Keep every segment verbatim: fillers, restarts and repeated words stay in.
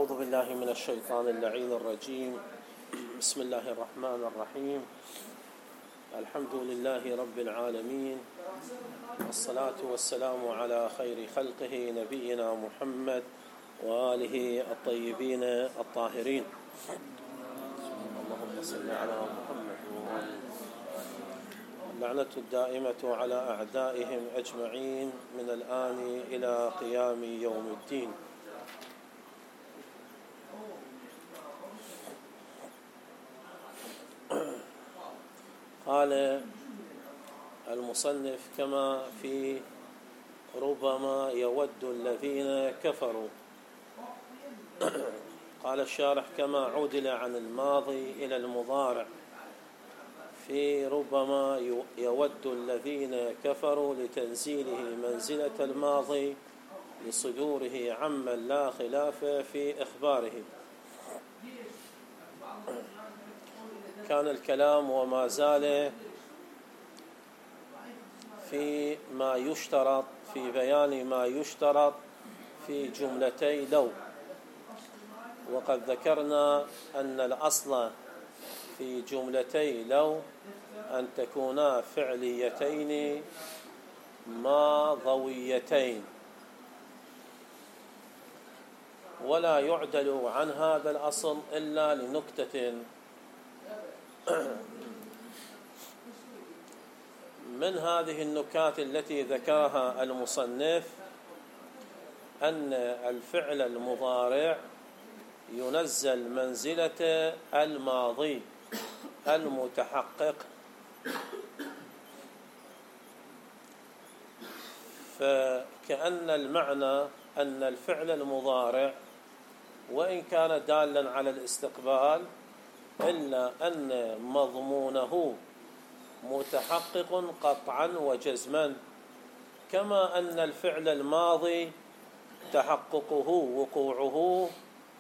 أعوذ بالله من الشيطان اللعين الرجيم. بسم الله الرحمن الرحيم. الحمد لله رب العالمين، والصلاة والسلام على خير خلقه نبينا محمد وآله الطيبين الطاهرين. اللهم صل على محمد وآله. اللعنة الدائمة على أعدائهم أجمعين من الآن إلى قيام يوم الدين. قال المصنف كما في ربما يود الذين كفروا. قال الشارح كما عُدل عن الماضي إلى المضارع في ربما يود الذين كفروا لتنزيله منزلة الماضي لصدوره عمن لا خلاف في إخباره. كان الكلام وما زال في ما يشترط في بيان ما يشترط في جملتي لو، وقد ذكرنا أن الأصل في جملتي لو أن تكونا فعليتين ماضويتين، ولا يعدل عن هذا الأصل إلا لنكتة. من هذه النكات التي ذكرها المصنف أن الفعل المضارع ينزل منزلة الماضي المتحقق، فكأن المعنى أن الفعل المضارع وإن كان دالا على الاستقبال إلا أن مضمونه متحقق قطعا وجزما، كما أن الفعل الماضي تحققه وقوعه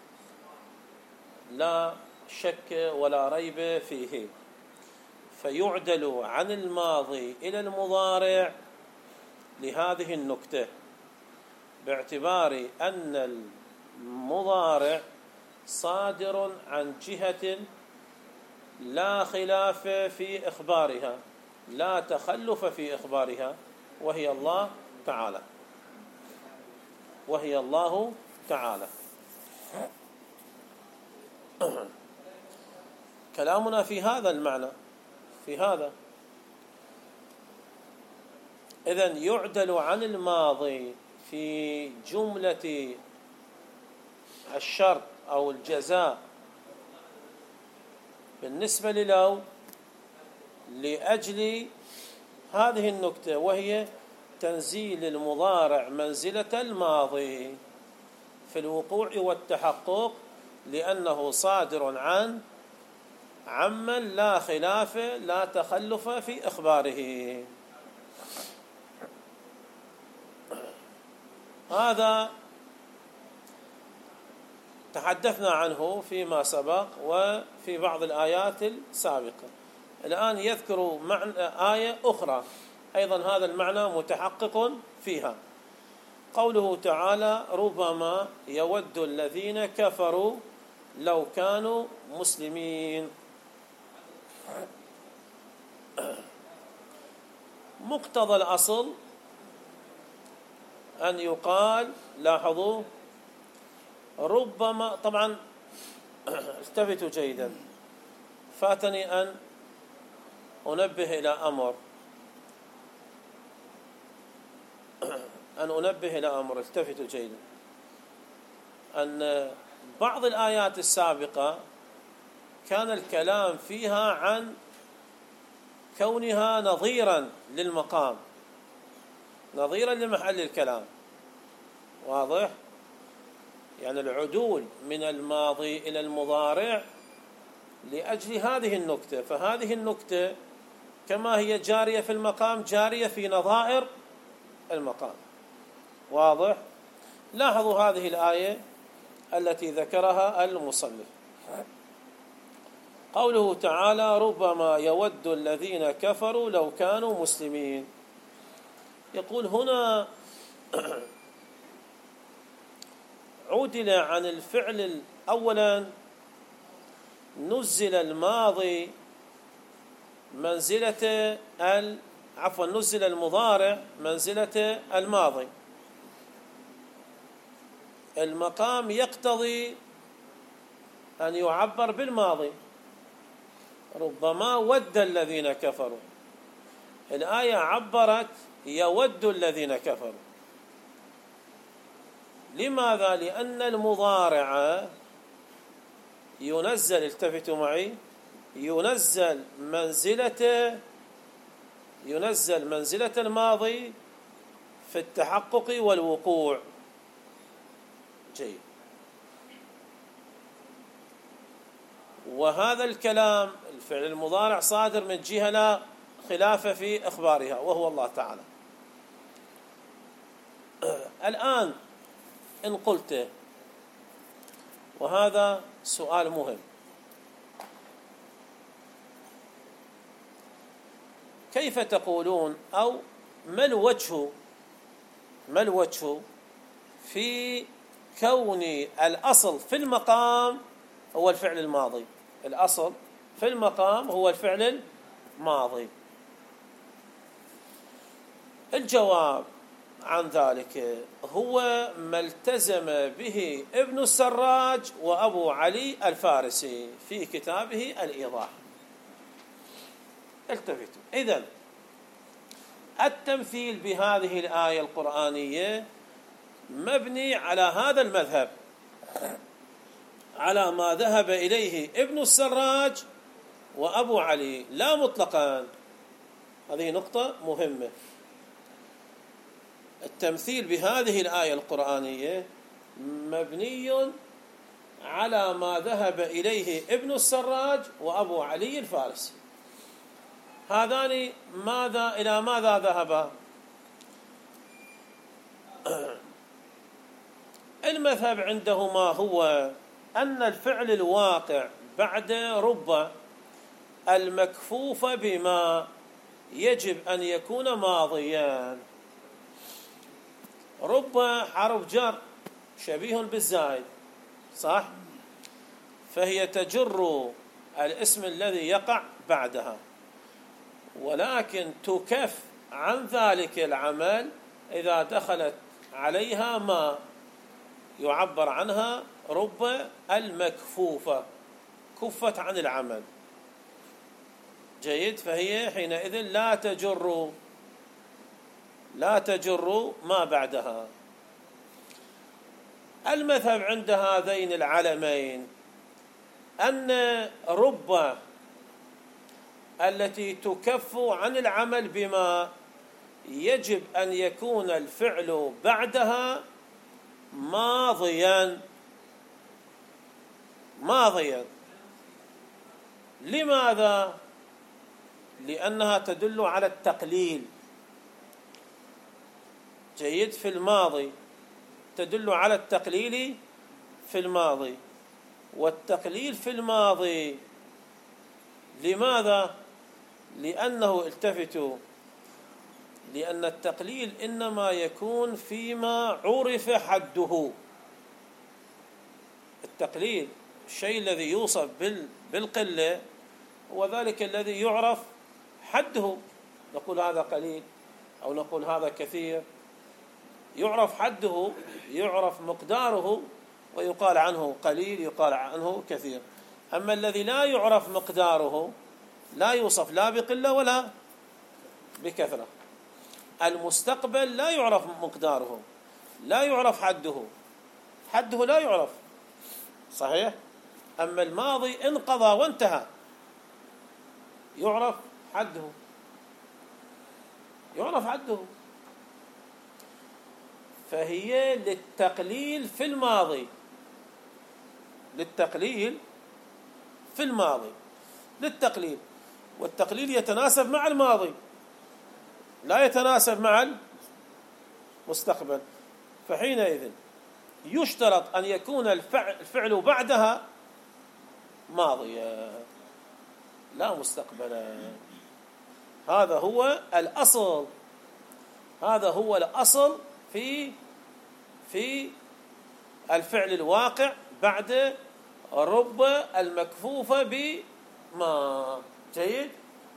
لا شك ولا ريب فيه، فيعدل عن الماضي إلى المضارع لهذه النكتة، باعتبار أن المضارع صادر عن جهة لا خلاف في إخبارها، لا تخلف في إخبارها، وهي الله تعالى وهي الله تعالى. كلامنا في هذا المعنى في هذا إذن يعدل عن الماضي في جملة الشرط أو الجزاء بالنسبة للو لأجل هذه النكتة، وهي تنزيل المضارع منزلة الماضي في الوقوع والتحقق، لأنه صادر عن عمن لا خلاف لا تخلف في إخباره. هذا تحدثنا عنه فيما سبق وفي بعض الآيات السابقة. الآن يذكر معنى آية أخرى أيضا هذا المعنى متحقق فيها. قوله تعالى ربما يود الذين كفروا لو كانوا مسلمين. مقتضى الأصل أن يقال، لاحظوا، ربما، طبعا التفتوا جيدا، فاتني أن أنبه إلى أمر أن أنبه إلى أمر التفتوا جيدا، أن بعض الآيات السابقة كان الكلام فيها عن كونها نظيرا للمقام، نظيرا لمحل الكلام، واضح؟ يعني العدول من الماضي إلى المضارع لأجل هذه النكتة، فهذه النكتة كما هي جارية في المقام جارية في نظائر المقام، واضح؟ لاحظوا هذه الآية التي ذكرها المصنف، قوله تعالى ربما يود الذين كفروا لو كانوا مسلمين. يقول هنا عدل عن الفعل أولا نزل الماضي منزلة ال عفوا نزل المضارع منزلة الماضي. المقام يقتضي أن يعبر بالماضي، ربما ود الذين كفروا، الآية عبرت يود الذين كفروا. لماذا؟ لأن المضارع ينزل، التفتوا معي، ينزل منزلة ينزل منزلة الماضي في التحقق والوقوع. جيد. وهذا الكلام الفعل المضارع صادر من جهة لا خلاف في إخبارها وهو الله تعالى. الآن إن قلت، وهذا سؤال مهم، كيف تقولون أو ما الوجه ما الوجه في كون الأصل في المقام هو الفعل الماضي؟ الأصل في المقام هو الفعل الماضي. الجواب عن ذلك هو ما التزم به ابن السراج وأبو علي الفارسي في كتابه الإيضاح. التفتوا. إذن التمثيل بهذه الآية القرآنية مبني على هذا المذهب، على ما ذهب إليه ابن السراج وأبو علي، لا مطلقا. هذه نقطة مهمة. التمثيل بهذه الآية القرآنية مبني على ما ذهب إليه ابن السراج وأبو علي الفارسي. هذان ماذا إلى ماذا ذهبا؟ المذهب عندهما هو أن الفعل الواقع بعد رب المكفوف بما يجب أن يكون ماضيا. رب حرف جر شبيه بالزائد، صح؟ فهي تجر الاسم الذي يقع بعدها، ولكن تكف عن ذلك العمل إذا دخلت عليها ما يعبر عنها رب المكفوفة، كفت عن العمل. جيد. فهي حينئذ لا تجر لا تجر ما بعدها. المذهب عند هذين العلمين أن رب التي تكف عن العمل بما يجب أن يكون الفعل بعدها ماضيا ماضيا. لماذا؟ لأنها تدل على التقليل. جيد. في الماضي تدل على التقليل في الماضي، والتقليل في الماضي لماذا؟ لأنه التفتوا لأن التقليل إنما يكون فيما عرف حده. التقليل الشيء الذي يوصف بالقلة هو ذلك الذي يعرف حده. نقول هذا قليل أو نقول هذا كثير، يعرف حده، يعرف مقداره، ويقال عنه قليل، يقال عنه كثير. أما الذي لا يعرف مقداره لا يوصف لا بقلة ولا بكثرة. المستقبل لا يعرف مقداره، لا يعرف حده، حده لا يعرف، صحيح؟ أما الماضي انقضى وانتهى يعرف حده، يعرف حده. فهي للتقليل في الماضي، للتقليل في الماضي للتقليل، والتقليل يتناسب مع الماضي لا يتناسب مع المستقبل. فحينئذ يشترط أن يكون الفعل بعدها ماضيا لا مستقبلا. هذا هو الأصل، هذا هو الأصل في في الفعل الواقع بعد رب المكفوفة بما. جيد.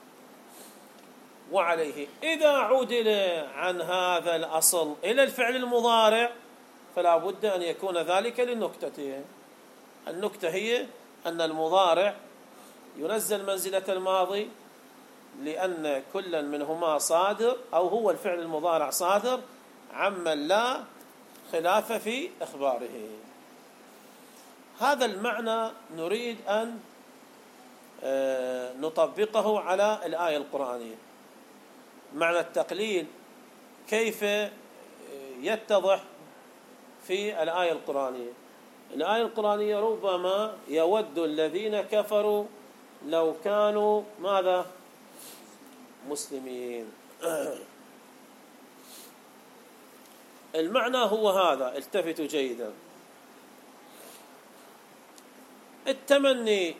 وعليه إذا عدل عن هذا الأصل إلى الفعل المضارع فلا بد أن يكون ذلك للنكتة. النكتة هي أن المضارع ينزل منزلة الماضي لأن كل منهما صادر، أو هو الفعل المضارع صادر عمن لا خلاف في إخباره. هذا المعنى نريد أن نطبقه على الآية القرآنية. معنى التقليل كيف يتضح في الآية القرآنية؟ الآية القرآنية ربما يود الذين كفروا لو كانوا ماذا؟ مسلمين. المعنى هو هذا، التفتوا جيدا. التمني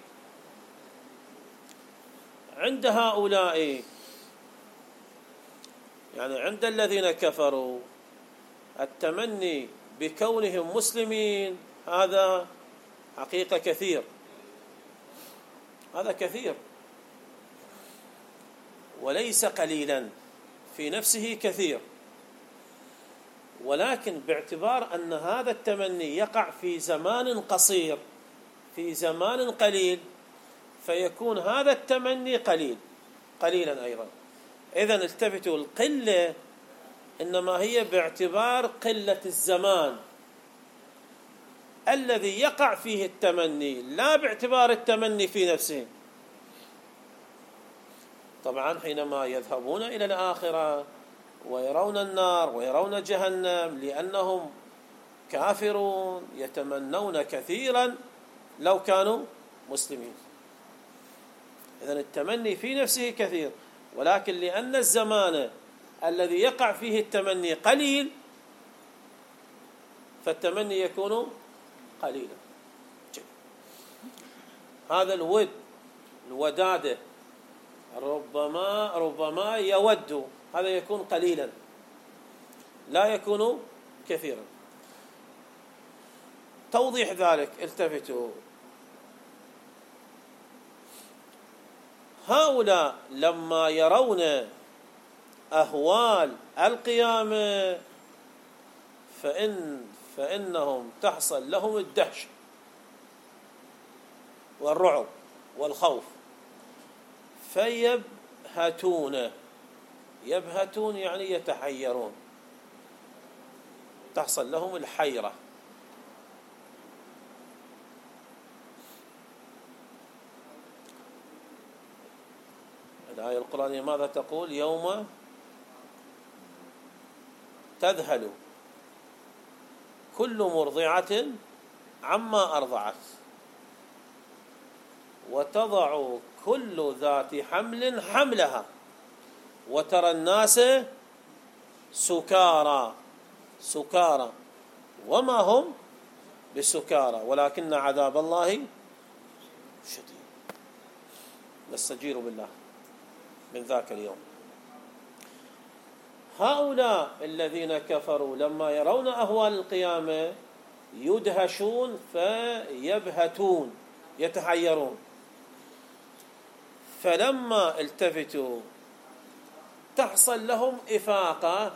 عند هؤلاء، يعني عند الذين كفروا، التمني بكونهم مسلمين هذا حقيقة كثير، هذا كثير وليس قليلا، في نفسه كثير، ولكن باعتبار أن هذا التمني يقع في زمان قصير، في زمان قليل، فيكون هذا التمني قليل قليلا أيضا. إذن التفتوا، القلة إنما هي باعتبار قلة الزمان الذي يقع فيه التمني، لا باعتبار التمني في نفسه. طبعا حينما يذهبون إلى الآخرة ويرون النار ويرون جهنم لأنهم كافرون يتمنون كثيرا لو كانوا مسلمين. إذن التمني في نفسه كثير، ولكن لأن الزمان الذي يقع فيه التمني قليل فالتمني يكون قليلا. هذا الود، الودادة، ربما ربما يود، هذا يكون قليلا لا يكون كثيرا. توضيح ذلك، التفتوا، هؤلاء لما يرون أهوال القيامة فإن فإنهم تحصل لهم الدهشة والرعب والخوف، فيبهتون. يبهتون يعني يتحيرون، تحصل لهم الحيرة. الآية القرآنية ماذا تقول؟ يوم تذهل كل مرضعة عما أرضعت وتضع كل ذات حمل حملها وترى الناس سكارى سكارى وما هم بسكارى ولكن عذاب الله شديد. نستجير بالله من ذاك اليوم. هؤلاء الذين كفروا لما يرون أهوال القيامة يدهشون فيبهتون، يتحيرون. فلما التفتوا تحصل لهم إفاقة،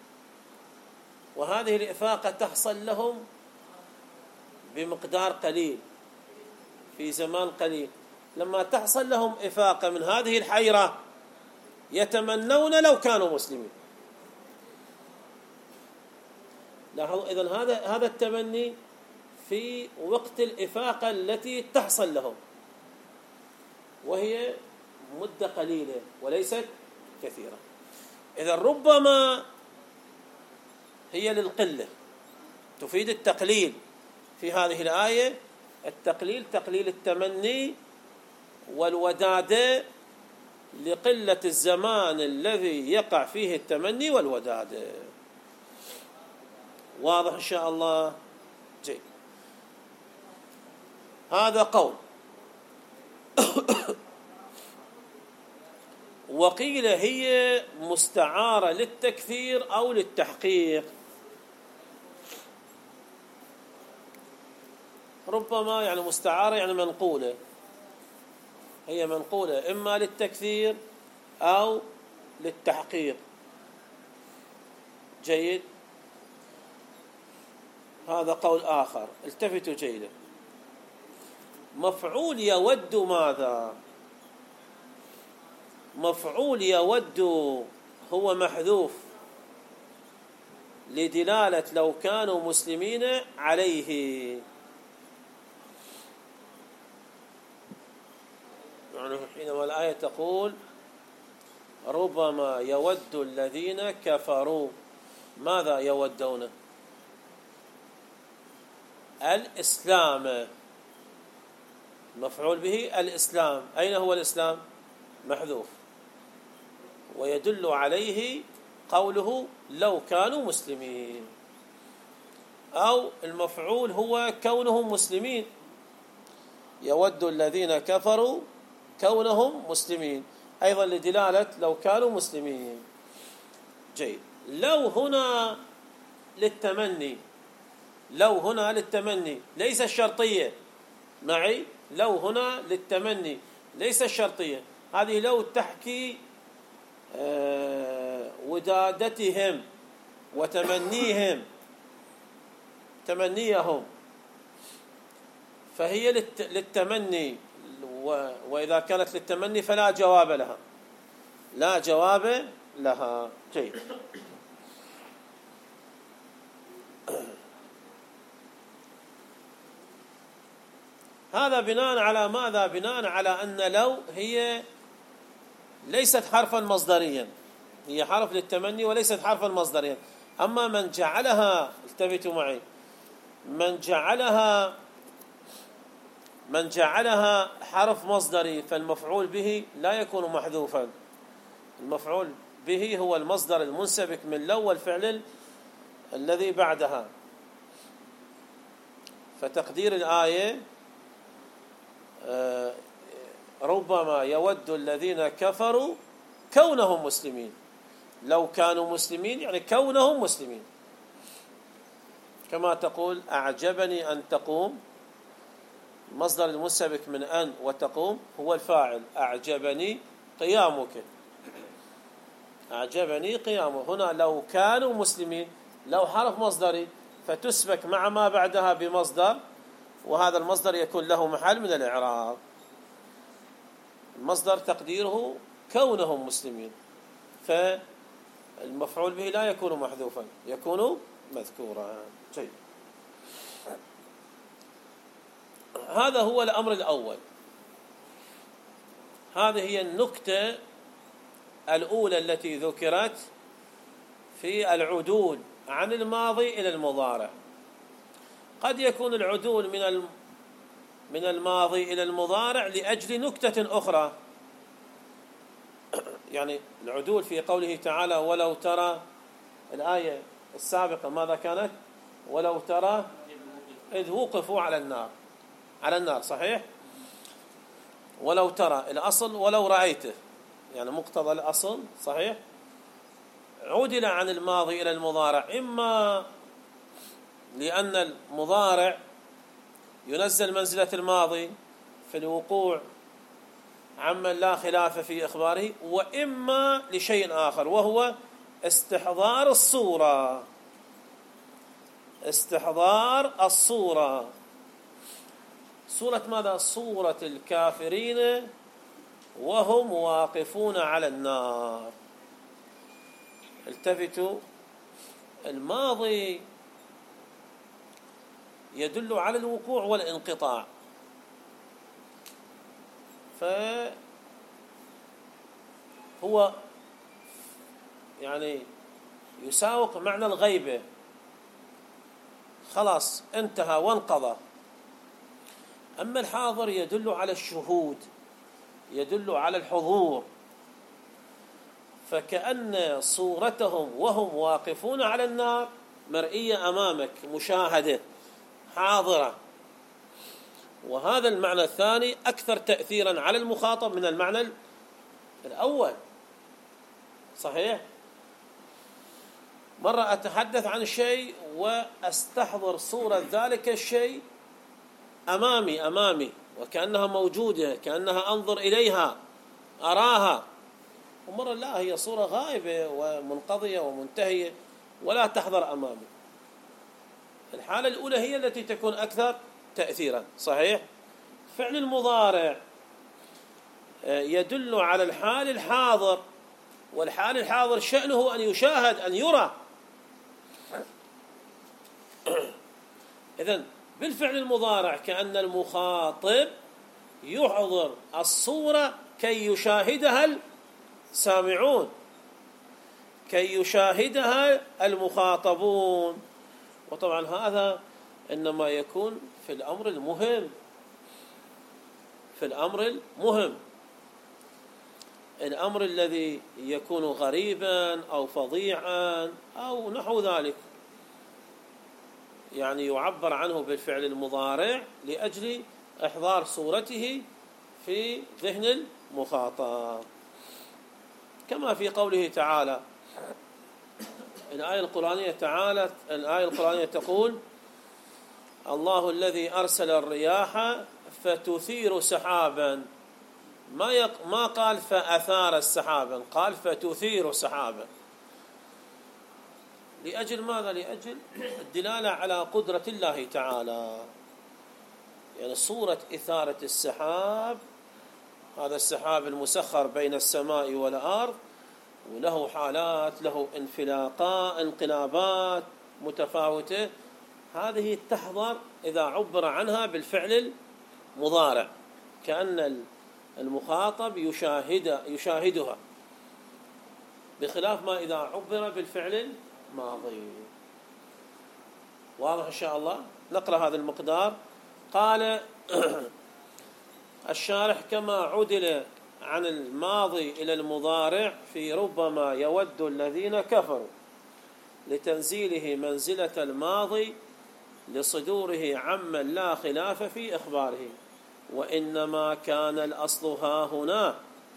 وهذه الإفاقة تحصل لهم بمقدار قليل في زمان قليل. لما تحصل لهم إفاقة من هذه الحيرة يتمنون لو كانوا مسلمين. لاحظوا، إذن هذا هذا التمني في وقت الإفاقة التي تحصل لهم، وهي مدة قليلة وليست كثيرة. إذن ربما هي للقلة، تفيد التقليل في هذه الآية. التقليل تقليل التمني والودادة لقلة الزمان الذي يقع فيه التمني والودادة. واضح إن شاء الله؟ جيد. هذا قول. وقيل هي مستعارة للتكثير أو للتحقيق. ربما يعني مستعارة يعني منقولة، هي منقولة إما للتكثير أو للتحقيق. جيد، هذا قول آخر. التفتوا جيدا. مفعول يود ماذا؟ مفعول يود هو محذوف لدلالة لو كانوا مسلمين عليه. يعني حينما الآية تقول ربما يود الذين كفروا، ماذا يودون؟ الإسلام، مفعول به الإسلام. أين هو الإسلام؟ محذوف، ويدل عليه قوله لو كانوا مسلمين. أو المفعول هو كونهم مسلمين، يود الذين كفروا كونهم مسلمين، أيضا لدلالة لو كانوا مسلمين. جيد. لو هنا للتمني، لو هنا للتمني ليس الشرطية معي، لو هنا للتمني ليس الشرطية. هذه لو تحكي آه ودادتهم وتمنيهم، تمنيهم، فهي للتمني، وإذا كانت للتمني فلا جواب لها، لا جواب لها. جيد. هذا بناء على ماذا؟ بناء على أن لو هي ليست حرفا مصدريا، هي حرف للتمني وليست حرفا مصدريا. أما من جعلها، التفتوا معي، من جعلها من جعلها حرف مصدري فالمفعول به لا يكون محذوفا. المفعول به هو المصدر المنسبك من لو والفعل الذي بعدها. فتقدير الآية ربما يود الذين كفروا كونهم مسلمين، لو كانوا مسلمين يعني كونهم مسلمين. كما تقول أعجبني أن تقوم، مصدر المنسبك من أن وتقوم هو الفاعل، أعجبني قيامك، أعجبني قيامه. هنا لو كانوا مسلمين، لو حرف مصدري فتسبك مع ما بعدها بمصدر، وهذا المصدر يكون له محل من الإعراب. المصدر تقديره كونهم مسلمين، فالمفعول به لا يكون محذوفا، يكون مذكورا. جيد. هذا هو الأمر الأول. هذه هي النكتة الأولى التي ذكرت في العدول عن الماضي إلى المضارع. قد يكون العدول من من الماضي إلى المضارع لأجل نكتة أخرى، يعني العدول في قوله تعالى ولو ترى، الآية السابقة ماذا كانت؟ ولو ترى إذ وقفوا على النار، على النار، صحيح؟ ولو ترى الأصل ولو رأيته، يعني مقتضى الأصل، صحيح؟ عدل عن الماضي إلى المضارع، إما لأن المضارع ينزل منزلة الماضي في الوقوع عمن لا خلاف في إخباره، وإما لشيء آخر وهو استحضار الصورة، استحضار الصورة. صورة ماذا؟ صورة الكافرين وهم واقفون على النار. التفتوا، الماضي يدل على الوقوع والانقطاع، فهو يعني يساوق معنى الغيبة، خلاص انتهى وانقضى. أما الحاضر يدل على الشهود، يدل على الحضور، فكأن صورتهم وهم واقفون على النار مرئية أمامك، مشاهدة حاضرة. وهذا المعنى الثاني أكثر تأثيرا على المخاطب من المعنى الأول، صحيح؟ مرة أتحدث عن شيء وأستحضر صورة ذلك الشيء أمامي أمامي وكأنها موجودة، كأنها أنظر إليها أراها، ومرة لا، هي صورة غائبة ومنقضية ومنتهية ولا تحضر أمامي. الحالة الأولى هي التي تكون أكثر تأثيرا. صحيح؟ فعل المضارع يدل على الحال الحاضر، والحال الحاضر شأنه أن يشاهد، أن يرى. إذن بالفعل المضارع كأن المخاطب يحضر الصورة كي يشاهدها السامعون، كي يشاهدها المخاطبون. وطبعا هذا إنما يكون في الأمر المهم، في الأمر المهم. الأمر الذي يكون غريبا أو فظيعا أو نحو ذلك يعني يعبر عنه بالفعل المضارع لأجل إحضار صورته في ذهن المخاطب، كما في قوله تعالى. الآية القرآنية تعالى الآية القرآنية تقول: الله الذي أرسل الرياح فتثير سحابا. ما يق... ما قال فأثار السحابا، قال فتثير سحابا. لأجل ماذا؟ لأجل الدلالة على قدرة الله تعالى. يعني صورة إثارة السحاب، هذا السحاب المسخر بين السماء والأرض، وله حالات، له انفلاقات، انقلابات متفاوتة، هذه تحضر إذا عبر عنها بالفعل المضارع، كأن المخاطب يشاهد يشاهدها، بخلاف ما إذا عبر بالفعل الماضي. واضح إن شاء الله؟ نقرأ هذا المقدار. قال الشارح: كما عدل عن الماضي إلى المضارع في ربما يود الذين كفروا لتنزيله منزلة الماضي لصدوره عمن لا خلاف في إخباره، وإنما كان الأصل ها هنا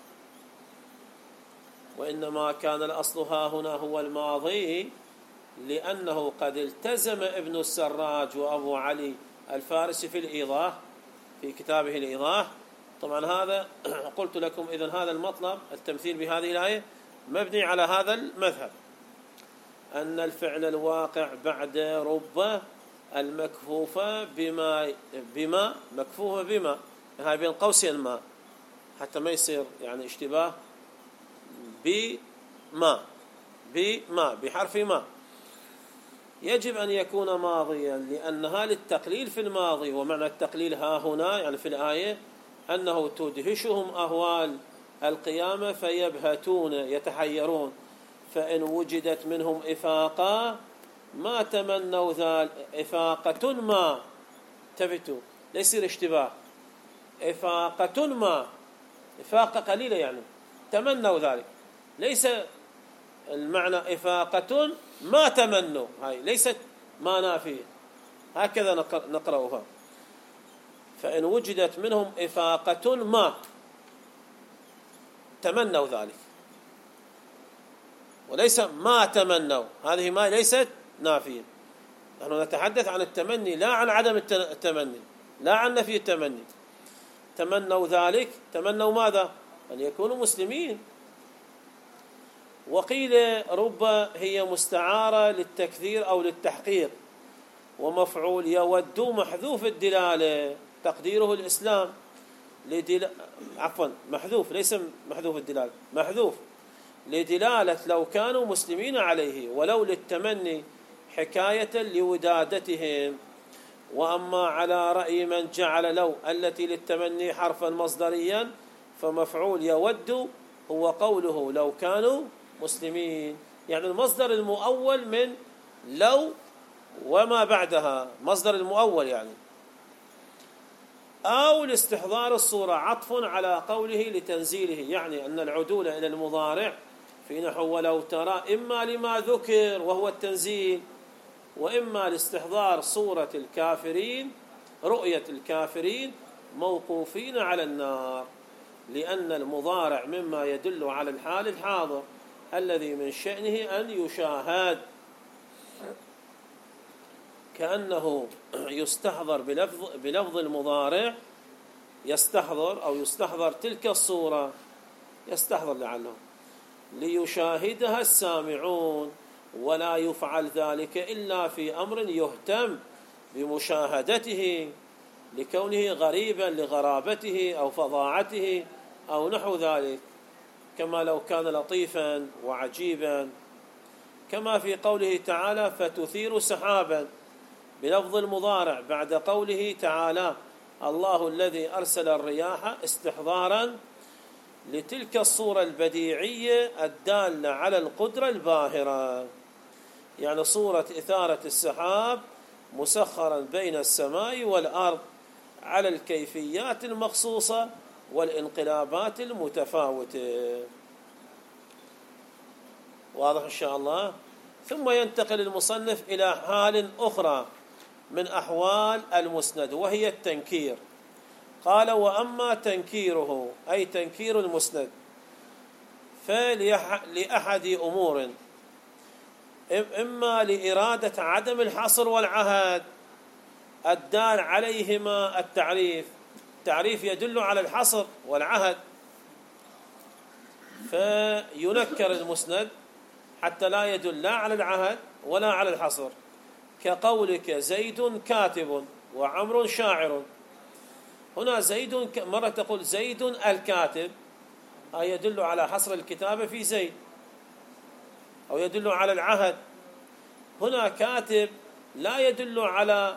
وإنما كان الأصل ها هنا هو الماضي، لأنه قد التزم ابن السراج وأبو علي الفارسي في الإيضاح، في كتابه الإيضاح. طبعا هذا قلت لكم إذن هذا المطلب، التمثيل بهذه الآية مبني على هذا المذهب، أن الفعل الواقع بعد رب المكفوفة بما بما مكفوفة بما، هاي بين قوسين ما، حتى ما يصير يعني اشتباه، بما بما بحرف ما، يجب أن يكون ماضيا، لأنها للتقليل في الماضي. ومعنى التقليل ها هنا يعني في الآية أنه تدهشهم أهوال القيامة فيبهتون يتحيرون، فإن وجدت منهم إفاقة ما تمنوا ذلك. إفاقة ما، تفتوا لا يصير اشتباه، إفاقة ما، إفاقة قليلة يعني تمنوا ذلك، ليس المعنى إفاقة ما تمنوا، هاي ليست ما نافية، هكذا نقرأها. فإن وجدت منهم إفاقة ما تمنوا ذلك، وليس ما تمنوا، هذه ما ليست نافية. نحن نتحدث عن التمني لا عن عدم التمني، لا عن نفي التمني. تمنوا ذلك، تمنوا ماذا؟ أن يكونوا مسلمين. وقيل رب هي مستعارة للتكثير أو للتحقيق، ومفعول يود محذوف الدلالة تقديره الإسلام، لدل... عفوا محذوف، ليس محذوف الدلالة، محذوف لدلالة لو كانوا مسلمين عليه، ولو للتمني حكاية لودادتهم. وأما على رأي من جعل لو التي للتمني حرفا مصدريا، فمفعول يود هو قوله لو كانوا مسلمين، يعني المصدر المؤول من لو وما بعدها، مصدر المؤول يعني. أو لاستحضار الصورة عطف على قوله لتنزيله، يعني أن العدول إلى المضارع في نحو ولو ترى إما لما ذكر وهو التنزيل، وإما لاستحضار صورة الكافرين، رؤية الكافرين موقوفين على النار، لأن المضارع مما يدل على الحال الحاضر الذي من شأنه أن يشاهد، كأنه يستحضر بلفظ, بلفظ المضارع، يستحضر أو يستحضر تلك الصورة، يستحضر لعله ليشاهدها السامعون، ولا يفعل ذلك إلا في أمر يهتم بمشاهدته لكونه غريبا لغرابته أو فظاعته أو نحو ذلك، كما لو كان لطيفا وعجيبا، كما في قوله تعالى فتثير سحابا بلفظ المضارع بعد قوله تعالى الله الذي أرسل الرياح استحضارا لتلك الصورة البديعية الدالة على القدرة الباهرة، يعني صورة إثارة السحاب مسخرا بين السماء والأرض على الكيفيات المخصوصة والانقلابات المتفاوتة. واضح إن شاء الله. ثم ينتقل المصنف إلى حال أخرى من أحوال المسند وهي التنكير. قال وأما تنكيره أي تنكير المسند فلأحد أمور، إما لإرادة عدم الحصر والعهد الدال عليهما التعريف، التعريف يدل على الحصر والعهد فينكر المسند حتى لا يدل لا على العهد ولا على الحصر، كقولك زيد كاتب وعمر شاعر. هنا زيد مرة تقول زيد الكاتب، هذا يدل على حصر الكتابة في زيد أو يدل على العهد. هنا كاتب لا يدل على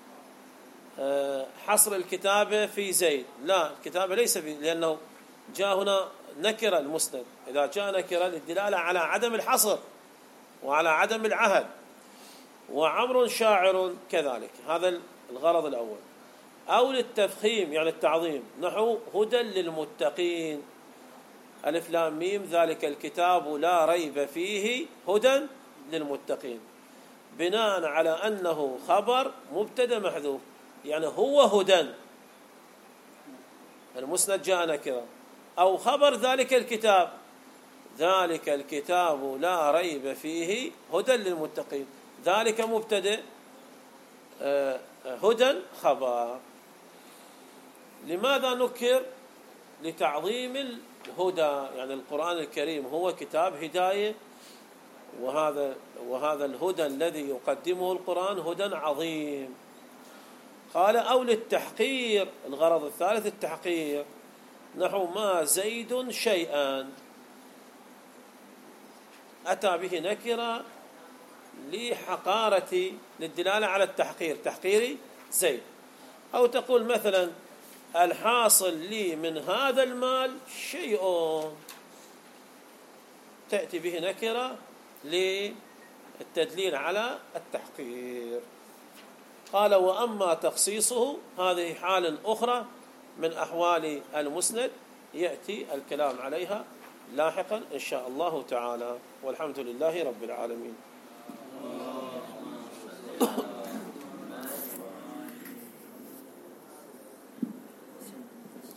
حصر الكتابة في زيد، لا الكتابة ليس في، لأنه جاء هنا نكرة المسند، إذا جاء نكرة للدلالة على عدم الحصر وعلى عدم العهد. وعمر شاعر كذلك، هذا الغرض الأول. أو للتفخيم يعني التعظيم، نحو هدى للمتقين ألف لام ميم ذلك الكتاب لا ريب فيه هدى للمتقين، بناء على أنه خبر مبتدأ محذوف، يعني هو هدى، المسند جاء نكرة، أو خبر ذلك الكتاب ذلك الكتاب لا ريب فيه هدى للمتقين، ذلك مبتدأ هدى خبر. لماذا نكر؟ لتعظيم الهدى، يعني القرآن الكريم هو كتاب هداية، وهذا وهذا الهدى الذي يقدمه القرآن هدى عظيم. قال أو للتحقير، الغرض الثالث التحقير، نحو ما زيد شيئا، أتى به نكرة لحقارة للدلالة على التحقير، تحقير زيد. أو تقول مثلا الحاصل لي من هذا المال شيء، تأتي به نكرة للتدليل على التحقير. قال وأما تخصيصه هذه حال أخرى من أحوال المسند يأتي الكلام عليها لاحقا إن شاء الله تعالى، والحمد لله رب العالمين.